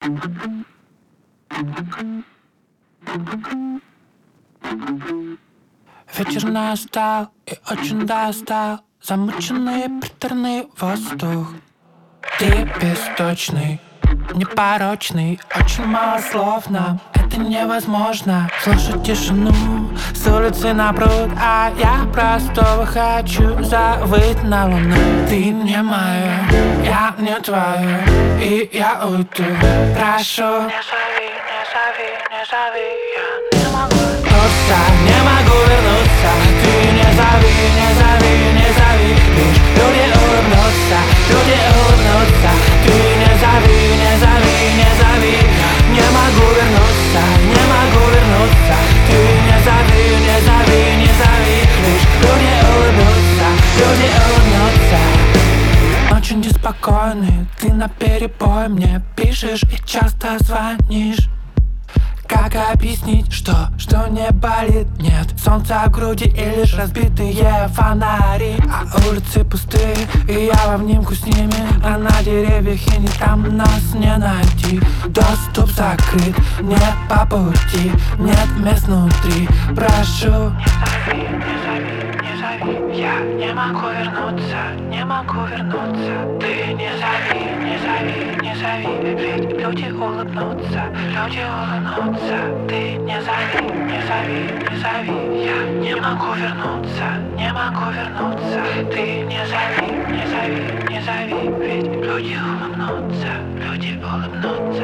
Вечер настал и очень достал замученный приторный воздух. Ты бесточный, непорочный, очень мало слов нам. Это невозможно слушать тишину с улицы на пруд, а я просто хочу завыть на луну. Ты не моя, я не твоя, и я уйду. Прошу, не зови, не зови, не зови. Я не могу вернуться, не могу вернуться. Ты не зови, не зови, не зови. Лишь люди улыбнутся, люди улыбнутся. Ты не зови, не зови, не зови. Я не могу вернуться, не могу вернуться. Ты не зови, не зови, не зови. Лишь люди улыбнутся, люди улыбнутся. Очень неспокойный, ты наперебой мне пишешь и часто звонишь. Как объяснить, что не болит? Нет солнца в груди и лишь разбитые фонари. А улицы пустые, и я в обнимку с ними. А на деревьях и не там нас не найти. Доступ закрыт, не по пути. Нет мест внутри, прошу. Не зови, не зови, не зови. Я не могу вернуться, не могу вернуться. Ты не зови, не зови, не зови. Ведь люди улыбнутся, люди улыбнутся. Ты не зови, не зови, не зови. Я не могу вернуться, не могу вернуться. Ты не зови, не зови, не зови. Ведь люди улыбнутся, люди улыбнутся.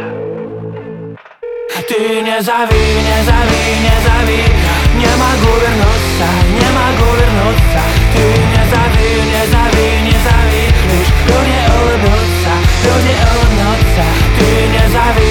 Ты не зови, не зови, не зови. Не могу вернуться, не могу вернуться. Ты не зови, не зови, не зови. Лишь люди улыбнутся, люди улыбнутся. Ты не зови.